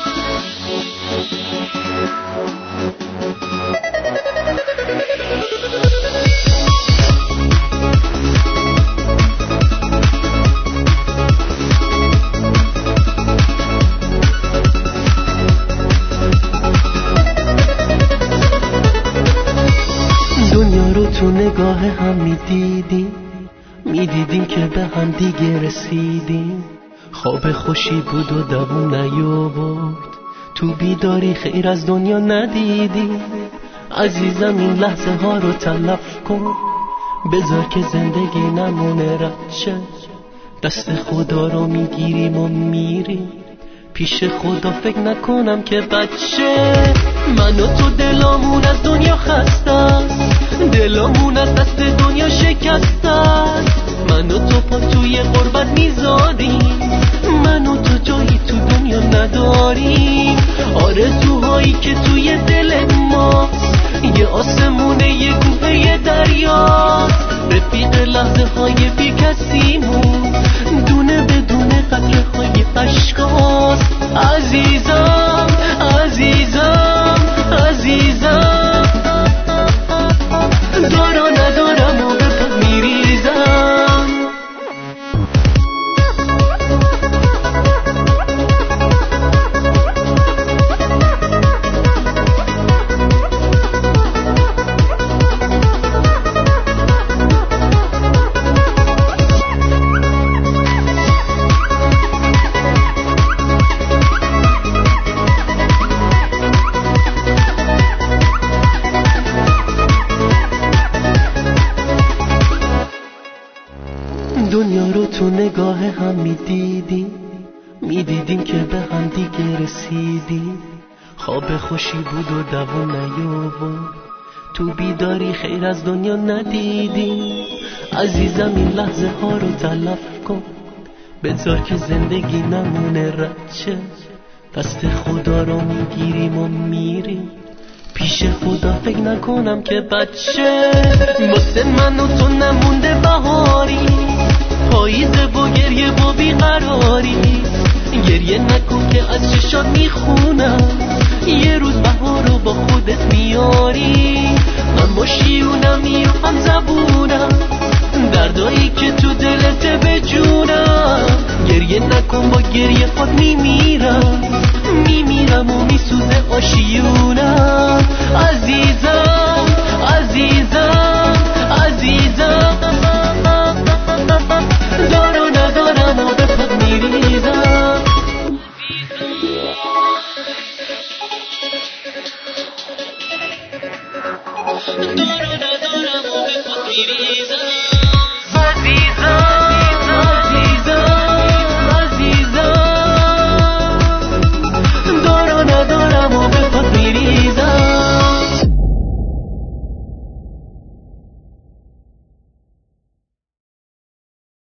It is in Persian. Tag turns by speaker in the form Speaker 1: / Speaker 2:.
Speaker 1: تو نگاه هم میدیدیم که به هم دیگه رسیدیم. خواب خوشی بود و دووم نیاورد، تو بیداری خیر از دنیا ندیدیم. عزیزم این لحظه ها رو تلف کن، بذار که زندگی نمونه رد شه. دست خدا رو میگیریم و میریم پیش خدا، فکر نکنم که بچه. من و تو دلامون از دنیا خسته است، دلامون از دست دنیا شکسته است. من و تو پا توی غربت میذاریم، من و تو جایی تو دنیا نداریم. آرزوهایی که توی دل ماست یه آسمونه، یه کوه، یه دریاست. رفیق لحظه های بی کسیمون، دونه بدونه قطره های عشقاست. عزیزم عزیزم عزیزم، دارا ندارم و به پا میریزم. دنیا رو تو نگاه هم میدیدیم که به هم دیگه رسیدیم. خواب خوشی بود و دووم نیاورد، تو بیداری خیر از دنیا ندیدیم. عزیزم این لحظه ها رو تلف کن، بذار که زندگی نمونه رد شه. دست خدا رو میگیریم و میریم پیش خدا، فکر نکنم که بچه. واسه من و تو نمونده بهاری، پاییزه و گریه و بیقراری. گریه نکن که از چشات میخونم، یه روز بهار رو با خودت میاری. من با شیونمی و هم زبونم، دردایی که تو دلت به جونم. گریه نکن با گریه خود میمیرم و میسوزه آشیونم. عزیزم عزیزم عزیزم، دارو ندارم و به پا میریزم. دارو ندارم و به پا میریزم. عزیزم عزیزم